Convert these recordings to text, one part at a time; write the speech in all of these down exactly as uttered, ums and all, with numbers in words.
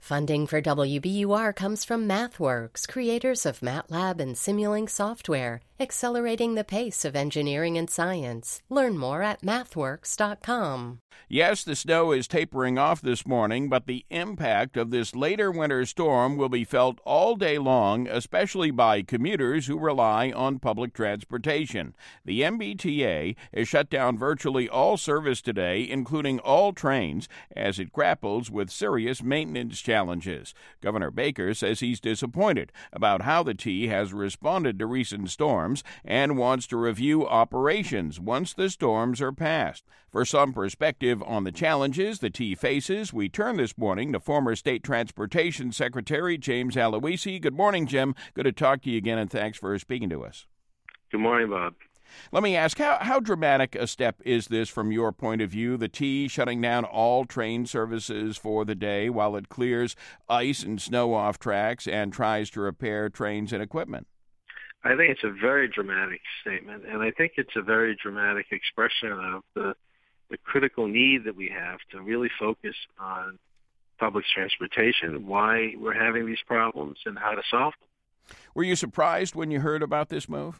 Funding for W B U R comes from MathWorks, creators of MATLAB and Simulink software, accelerating the pace of engineering and science. Learn more at mathworks dot com. Yes, the snow is tapering off this morning, but the impact of this later winter storm will be felt all day long, especially by commuters who rely on public transportation. The M B T A has shut down virtually all service today, including all trains, as it grapples with serious maintenance challenges. Governor Baker says he's disappointed about how the T has responded to recent storms and wants to review operations once the storms are past. For some perspective on the challenges the T faces, we turn this morning to former State Transportation Secretary James Aloisi. Good morning, Jim. Good to talk to you again, and thanks for speaking to us. Good morning, Bob. Let me ask, how, how dramatic a step is this from your point of view, the T shutting down all train services for the day while it clears ice and snow off tracks and tries to repair trains and equipment? I think it's a very dramatic statement, and I think it's a very dramatic expression of the, the critical need that we have to really focus on public transportation, why we're having these problems, and how to solve them. Were you surprised when you heard about this move?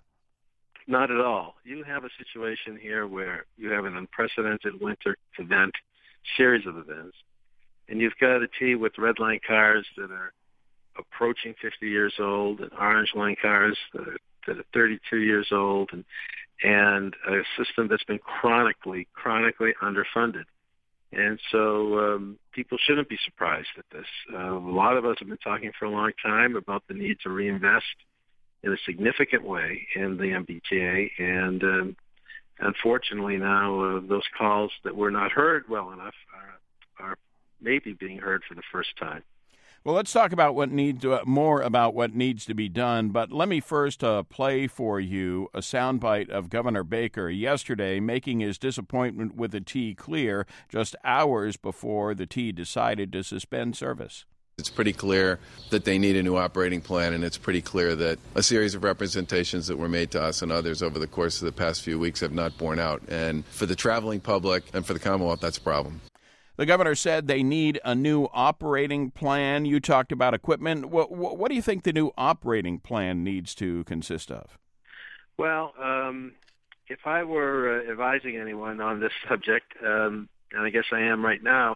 Not at all. You have a situation here where you have an unprecedented winter event, series of events, and you've got a T with red line cars that are approaching fifty years old and orange line cars that are, that are thirty-two years old, and, and a system that's been chronically, chronically underfunded. And so um, people shouldn't be surprised at this. Uh, a lot of us have been talking for a long time about the need to reinvest in a significant way in the M B T A, and um, unfortunately now uh, those calls that were not heard well enough are, are maybe being heard for the first time. Well, let's talk about what needs uh, more about what needs to be done. But let me first uh, play for you a soundbite of Governor Baker yesterday making his disappointment with the T clear just hours before the T decided to suspend service. It's pretty clear that they need a new operating plan, and it's pretty clear that a series of representations that were made to us and others over the course of the past few weeks have not borne out. And for the traveling public and for the Commonwealth, that's a problem. The governor said they need a new operating plan. You talked about equipment. What, what, what do you think the new operating plan needs to consist of? Well, um, if I were uh, advising anyone on this subject, um, and I guess I am right now,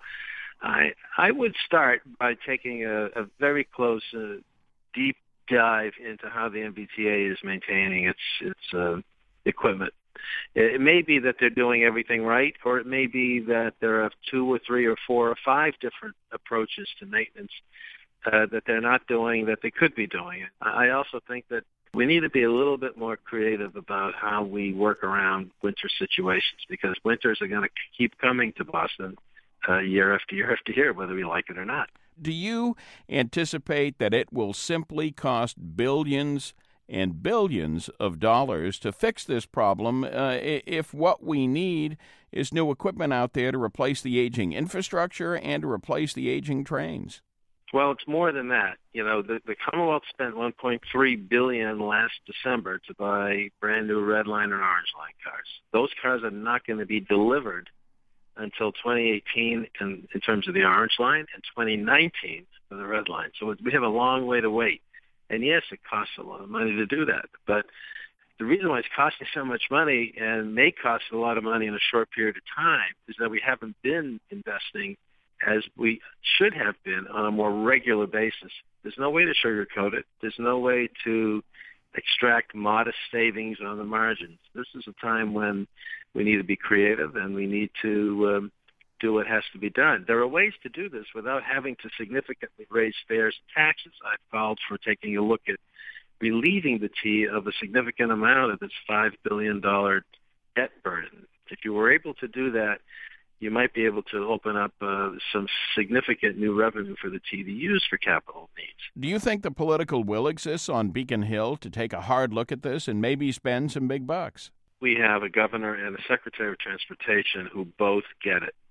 I I would start by taking a, a very close, uh, deep dive into how the M B T A is maintaining its its uh, equipment. It, it may be that they're doing everything right, or it may be that there are two or three or four or five different approaches to maintenance uh, that they're not doing that they could be doing. I also think that we need to be a little bit more creative about how we work around winter situations, because winters are going to keep coming to Boston Uh, year after year after year, whether we like it or not. Do you anticipate that it will simply cost billions and billions of dollars to fix this problem uh, if what we need is new equipment out there to replace the aging infrastructure and to replace the aging trains? Well, it's more than that. You know, the, the Commonwealth spent one point three billion dollars last December to buy brand new red line and orange line cars. Those cars are not going to be delivered until twenty eighteen in, in terms of the orange line, and twenty nineteen for the red line. So we have a long way to wait. And yes, it costs a lot of money to do that. But the reason why it's costing so much money and may cost a lot of money in a short period of time is that we haven't been investing as we should have been on a more regular basis. There's no way to sugarcoat it. There's no way to extract modest savings on the margins. This is a time when we need to be creative, and we need to um, do what has to be done. There are ways to do this without having to significantly raise fares and taxes. I've called for taking a look at relieving the T of a significant amount of its five billion dollars debt burden. If you were able to do that, you might be able to open up uh, some significant new revenue for the T to use for capital needs. Do you think the political will exists on Beacon Hill to take a hard look at this and maybe spend some big bucks? We have a governor and a secretary of transportation who both get it.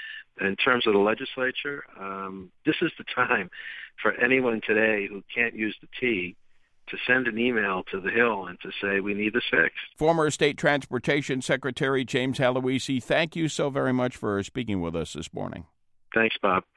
In terms of the legislature, um, this is the time for anyone today who can't use the T to send an email to the Hill and to say, we need this fixed. Former State Transportation Secretary James Aloisi, thank you so very much for speaking with us this morning. Thanks, Bob.